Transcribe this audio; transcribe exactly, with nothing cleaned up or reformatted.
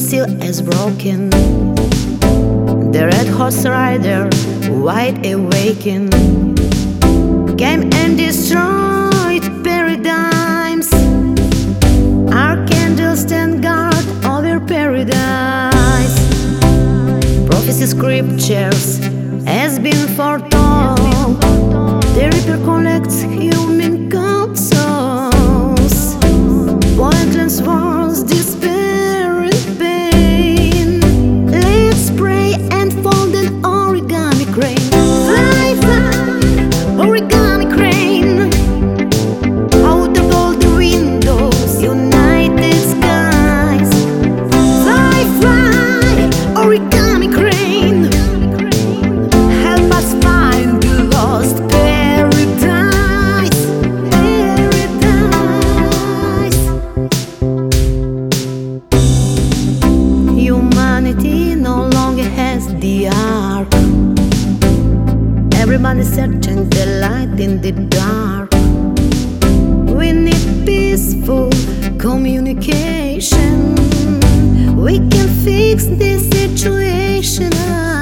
seal is broken. The red horse rider, wide awakened, came and destroyed paradigms. Archangels stand guard over paradise. Prophecy scriptures has been foretold. The Reaper collects human cold souls. Pointless wars, despair and pain. Let's pray and fold an origami crane. Fly, fly, origami crane. Out of all the windows, united skies. Fly, fly, origami crane. Help us find the lost paradise. Paradise. Humanity no longer has the ark. Everybody's searching the light in the dark. We need peaceful communication. We can fix this situation.